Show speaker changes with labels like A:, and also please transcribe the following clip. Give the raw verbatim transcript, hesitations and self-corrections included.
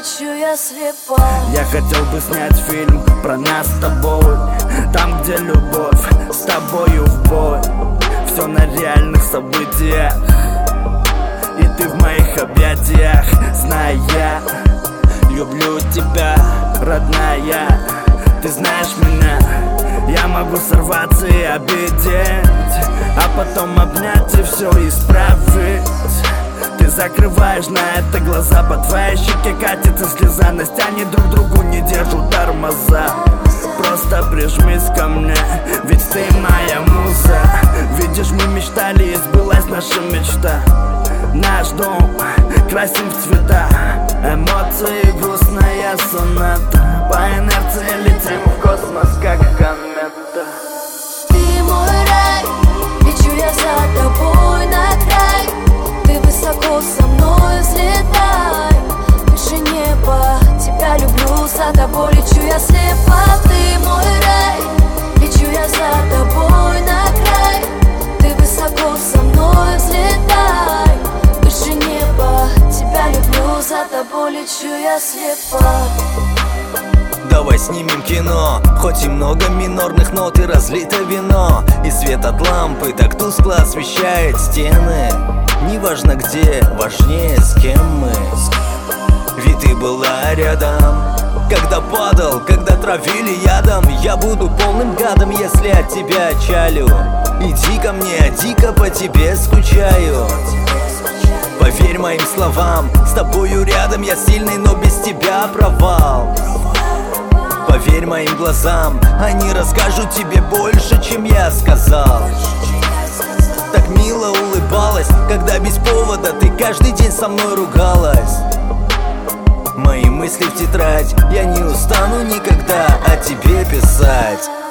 A: лечу я слепа.
B: Я хотел бы снять фильм про нас с тобой, там, где любовь с тобою в бой. Все на реальных событиях, и ты в моих объятиях. Зная, я люблю тебя, родная. Ты знаешь меня, я могу сорваться и обидеть, а потом обнять и все исправить. Ты закрываешь на это глаза, по твоей щеке катится слеза. Настя, они друг другу не держат тормоза. Просто прижмись ко мне, ведь ты моя муза. Видишь, мы мечтали, и сбылась наша мечта. Наш дом красим в цвета, эмоции, грустная соната. По инерции летим в космос, как комета.
A: Ты мой рай, лечу я за тобой на край. Ты высоко со мной взлетай, выше неба. Тебя люблю, за тобой лечу я слепа. Ты мой рай, лечу я за тобой на край. Ты высоко со мной взлетай, выше неба. Тебя люблю, за тобой лечу я слепа.
C: Давай снимем кино, хоть и много минорных нот и разлито вино, и свет от лампы так тускло освещает стены. Неважно где, важнее с кем мы. Ведь ты была рядом, когда падал, когда травили ядом. Я буду полным гадом, если от тебя чалю. Иди ко мне, я дико по тебе скучаю. Поверь моим словам, с тобою рядом я сильный, но без тебя провал. Поверь моим глазам, они расскажут тебе больше, чем я сказал. Так мило улыбалась, когда без повода ты каждый день со мной ругалась. Мои мысли в тетрадь, я не устану никогда о тебе писать.